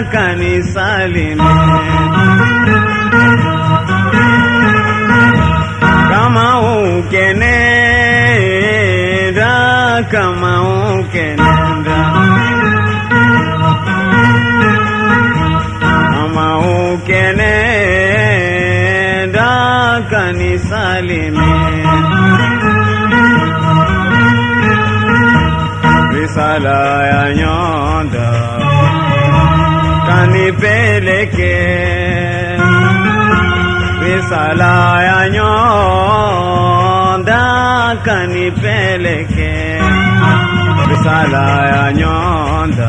kanisalime. Kama ukenenda, kama ukenenda, kama ukenenda kanisalime. Risala ya nyonda kanipeleke, risala ya nyonda kanipeleke, risala ya nyonda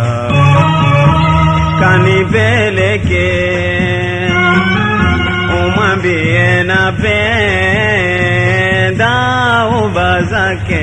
kanipeleke. Umwambie napenda uba zake.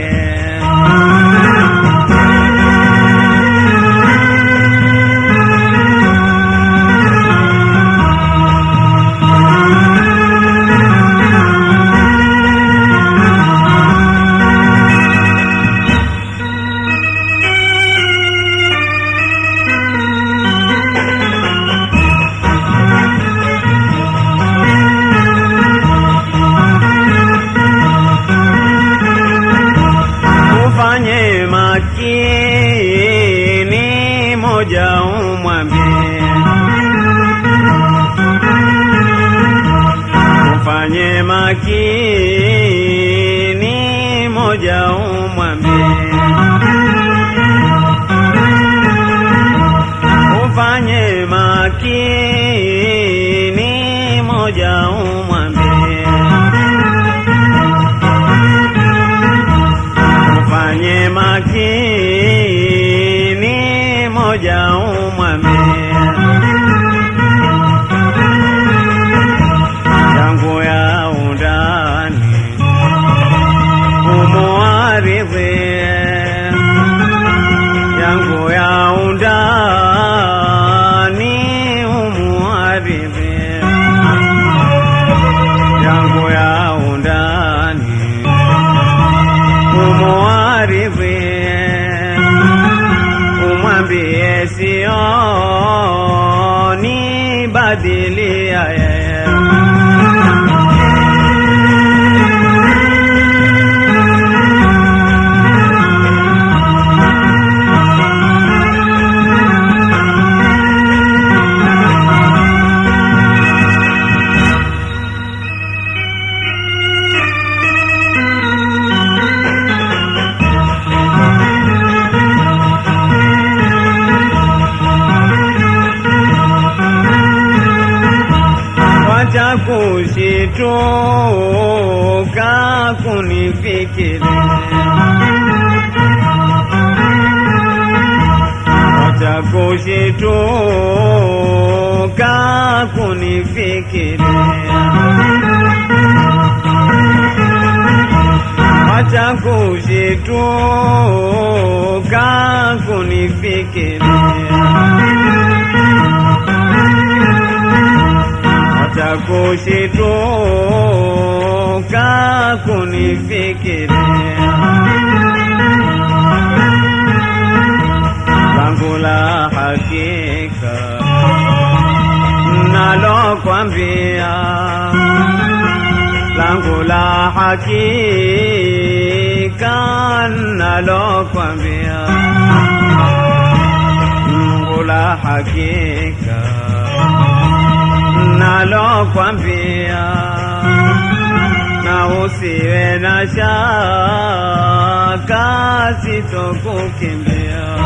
Ufanye makini moja umwambie, ufanye makini moja umwambie, ufanye makini moja umwambie, ufanye makini moja umwambie. Yangu ya undani umuaridhie, yangu ya undani umuaridhie, yangu ya undani umuaridhie. Umwambie sioni badilia yeye, wacha kushituka kunifikiria, wacha kushituka kunifikiria, wacha kushituka kunifikiria, wacha kushituka kunifikiria. Langu la hakika nalokwambia, langu la hakika nalokwambia, langu la hakika nalokwambia, na usiwe na shaka sitokukimbia.